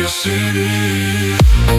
Mafia City.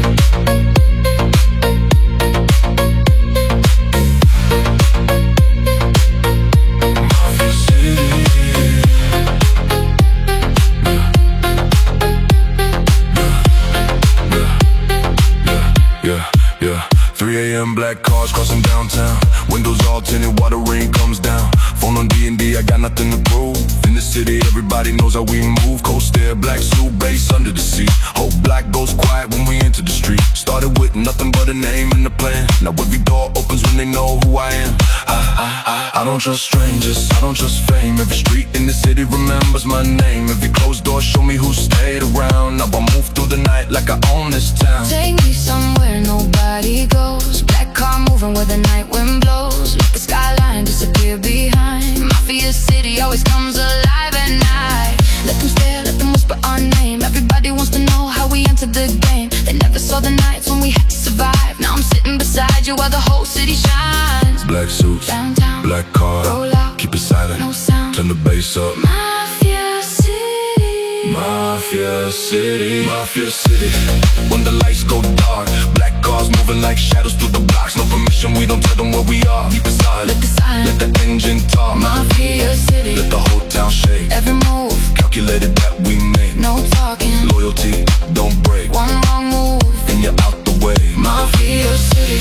Yeah, 3 a.m. black cars crossing downtown. Windows all tinted while the rain comes down. Phone on D&D, I got nothing to prove. In the city, everybody knows how we move. Coast there, black suit, bass under the seat. Whole black goes quiet when we enter the street. Started with nothing but a name and a plan. Now every door opens when they know who I am. I don't trust strangers, I don't trust fame. Every street in the city remembers my name. Every closed door show me who stayed around. Now I move through the night like I own this town. Take me somewhere nobody goes. Black car moving where the night wind blows. Let the skyline disappear behind. Mafia City always comes alive at night. Let them stare, let them whisper our name. Everybody wants to know how we entered the game. They never saw the nights when we had to survive. Now I'm sitting beside you while the whole city shines. Black suits, downtown, black car, roll out, keep it silent, no sound, turn the bass up. Mafia City, Mafia City, Mafia City. When the lights go dark, black cars moving like shadows through the blocks. No permission, we don't tell them where we are. Keep it silent, let the silence, let the engine talk. Mafia City, let the whole town shake. Every move, calculated that we make. no talking, loyalty, don't break. One wrong move, and you're out the way. Mafia City,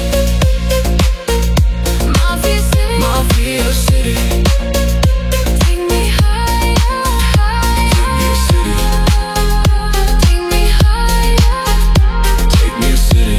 Mafia City, Mafia City. Take me higher, higher. Take me a city. Take me higher. Take me a city.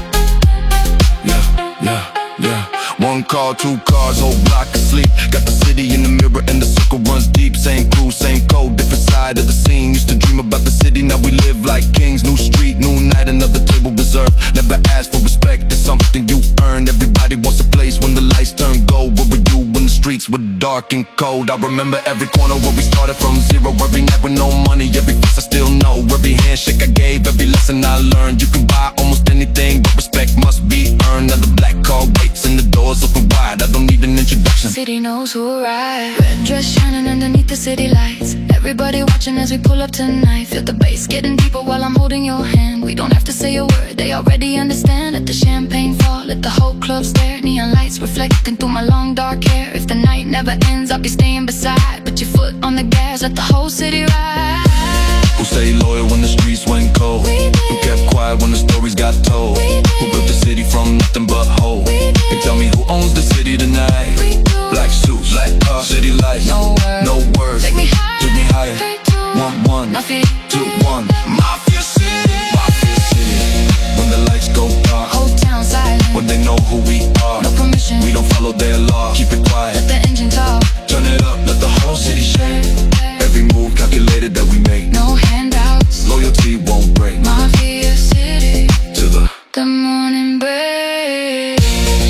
Yeah. One car, two cars, whole block asleep. Got the city in the mirror and the circle runs deep. Same crew, same code, different side of the scene. Used to dream about the city, now we live like kings. New street, new night, another table reserved. Never ask for respect, it's something you earn. Everybody wants a place when the lights turn gold. Where were you when the streets were dark and cold? I remember every corner where we started from zero. Every night with no money, every face I still know. Every handshake I gave, every lesson I learned. You can buy almost anything, but respect must be earned. Now the black car waits and the doors open wide. I don't need an introduction. City knows who arrived. Red dress shining underneath the city lights. Everybody watching as we pull up tonight. Feel the bass getting deeper while I'm holding your hand. We don't have to say a word, they already understand. Let the champagne fall, let the whole club stare. Neon lights reflecting through my long dark hair. If the night never ends, I'll be staying beside. Put your foot on the gas, let the whole city ride. Who stayed loyal when the streets went cold? Who kept quiet when the stories got told? Who built the city from nothing but hope? And tell me who owns the city tonight? Black suits, black car, city lights. No words, Take me higher, took me higher. 1-1, Mafia 2-1. Mafia City, Mafia City. When the lights go dark, whole town silent, when they know who we are. no permission, We don't follow their law. Keep it quiet, let the engine talk. turn it up, let the whole city shake. Every move calculated that we make. No handouts, Loyalty won't break. Mafia City, To the morning break.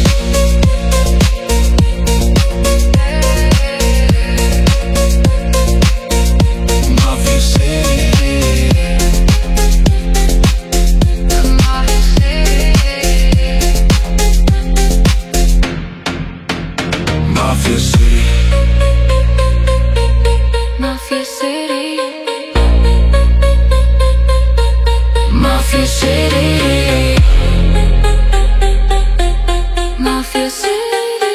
Mafia City. The Mafia City, Mafia City. Mafia City, Mafia City, Mafia City,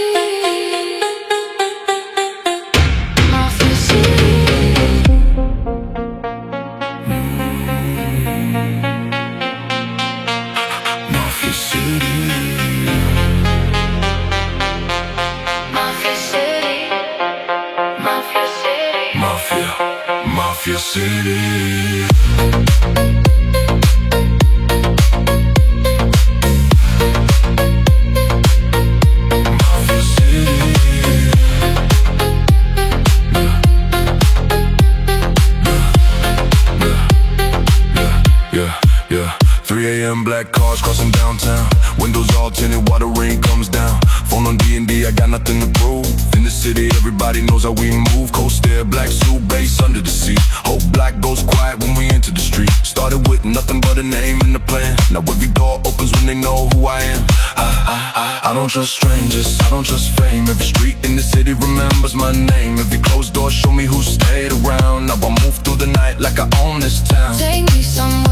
Mafia City. Mafia City. Mafia City, Mafia City, Mafia City. Mafia City. Yeah. 3 a.m. black cars crossing downtown. Windows all tinted while the rain comes down. Phone on D&D, I got nothing to prove. In the city, everybody knows how we move. Coast there, black suit, bass under the seat. Whole black goes quiet when we enter the street. Started with nothing but a name and a plan. Now every door opens when they know who I am. I don't trust strangers, I don't trust fame. Every street in the city remembers my name. Every closed door show me who stayed around. Now I move through the night like I own this town. Take me somewhere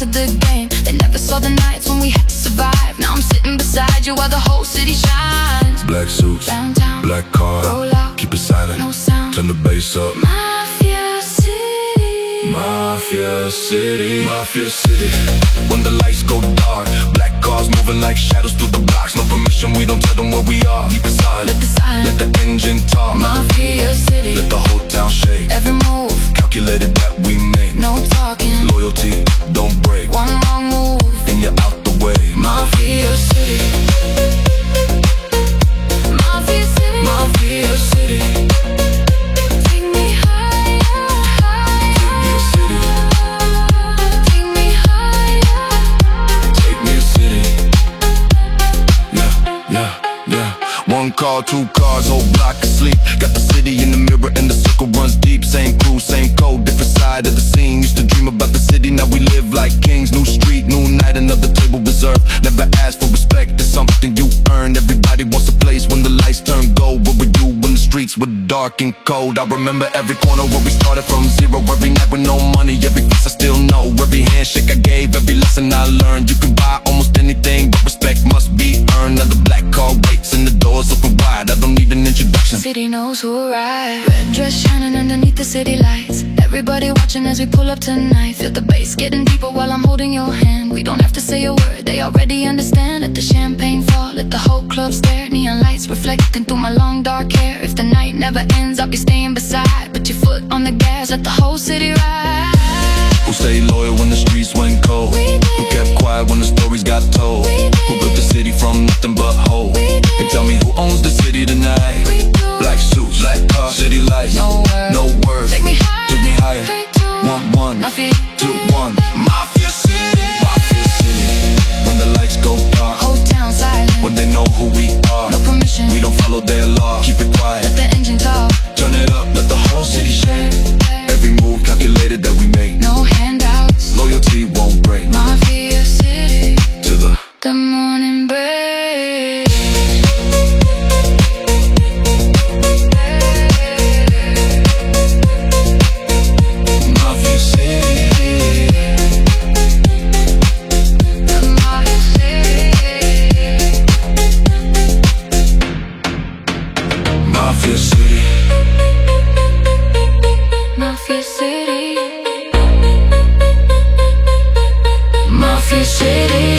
to the game. They never saw the nights when we had to survive. Now I'm sitting beside you while the whole city shines. Black suits, Downtown, black car, roll out, keep it silent, no sound. turn the bass up. Mafia City, Mafia City, Mafia City. When the lights go dark, black cars moving like shadows through the blocks. No permission, we don't tell them where we are. Keep it silent, let the silence, let the engine talk. Mafia City, Let the whole town shake. every move, Calculated that we make. no talking. Loyalty, don't break. One wrong move, And you're out the way. Mafia City, Mafia City, Mafia City. take me higher, take me higher. Take me a city. Yeah. One car, two cars, whole block asleep. Got the city in the mirror and the circle runs deep. Same crew, same code, different side of the scene. Used to dream about the city, now we live like kings. New street, new night, another table reserved. Never ask for respect, it's something you earn. Everybody wants a place when the lights turn gold. What we do when the streets were dark and cold. I remember every corner where we started from zero. Every night with no money, every face I still know. Every handshake I gave, every lesson I learned. You can buy almost anything, but respect must be earned. Now the black car waits and the doors open wide. I don't need an introduction. City knows who arrived. Red dress shining underneath the city lights. Everybody watching as we pull up tonight. Feel the bass getting deeper while I'm holding your hand. We don't have to say a word, they already understand. Let the champagne fall, let the whole club stare. Neon lights reflecting through my long dark hair. If the night never ends, I'll be staying beside. Put your foot on the gas, let the whole city ride. Who stayed loyal when the streets went cold? We did. Who kept quiet when the stories got told? We did. Who built the city from nothing but hope? We did. And tell me who owns the city tonight? We do. Black suits, black cars, city lights. No words. No words. Take me higher. Take me higher. 3, 2, 1, Mafia. 2, 1. Mafia City, Mafia City. When the lights go dark, Whole town silent, when they know who we are, no permission, we don't follow their law. Keep it quiet, let the engine talk. turn it up, let the whole city shake. Every move calculated that we make. No handouts, Loyalty won't break. Mafia City, To the morning break. Mafia City. Mafia City, Mafia City. Mafia City, Mafia City.